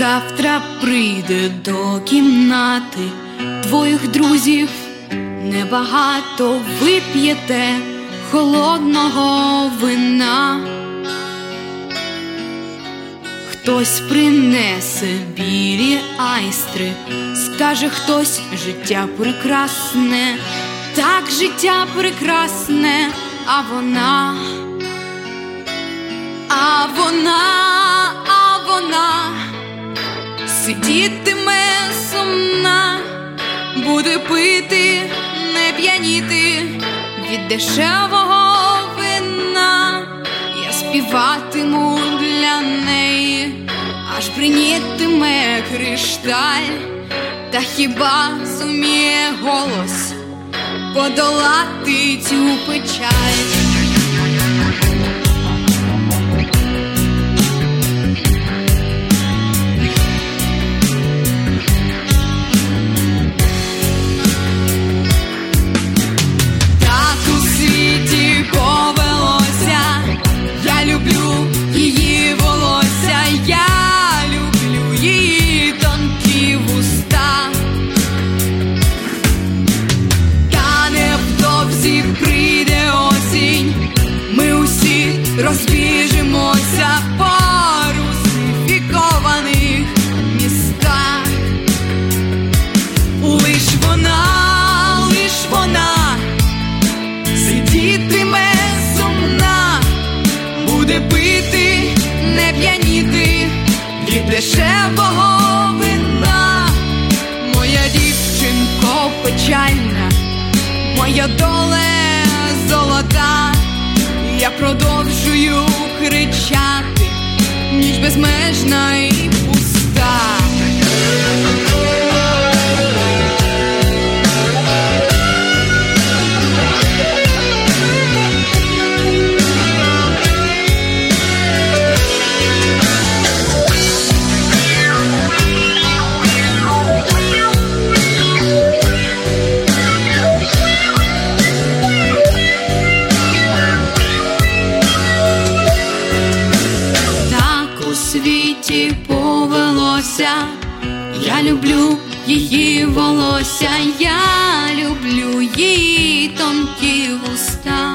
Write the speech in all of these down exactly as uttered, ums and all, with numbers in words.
завтра прийде до кімнати твоїх друзів небагато, вип'єте холодного вина. Хтось принесе білі айстри, скаже хтось: життя прекрасне, так, життя прекрасне, а вона, а вона, а вона сидітиме сумна, буде пити, не п'яніти від дешевого вина. Я співатиму для неї, аж бринітиме кришталь. Та хіба зуміє голос подолати цю печаль? Розбіжимося по русифікованих містах. Лиш вона, лиш вона сидітиме сумна, буде пити, не п'яніти від дешевого вина. Моя дівчинко печальна, моя доля золота. Я продовжую кричати, ніч безмежна і пуста. Світі повелося, я люблю її волосся, я люблю її тонкі вуста.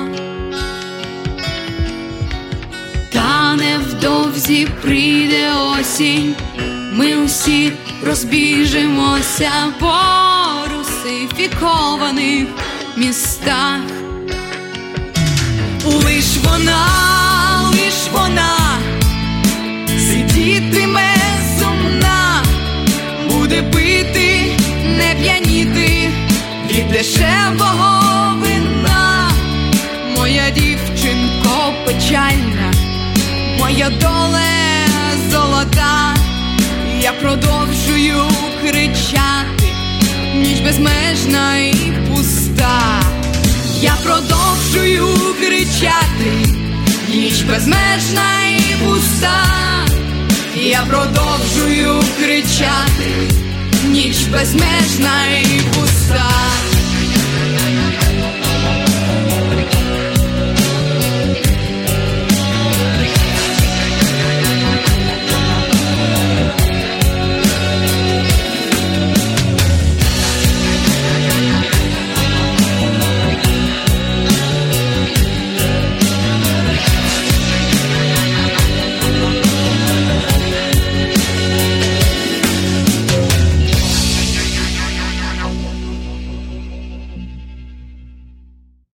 Та невдовзі прийде осінь, ми усі розбіжимося по русифікованих містах. Лиш вона, лиш вона сидітиме сумна, буде пити, не п'яніти від дешевого вина. Моя дівчинко печальна, моя доля золота. Я продовжую кричати, ніч безмежна і пуста. Я продовжую кричати, ніч безмежна і пуста. Я продовжую кричати, ніч безмежна і пуста.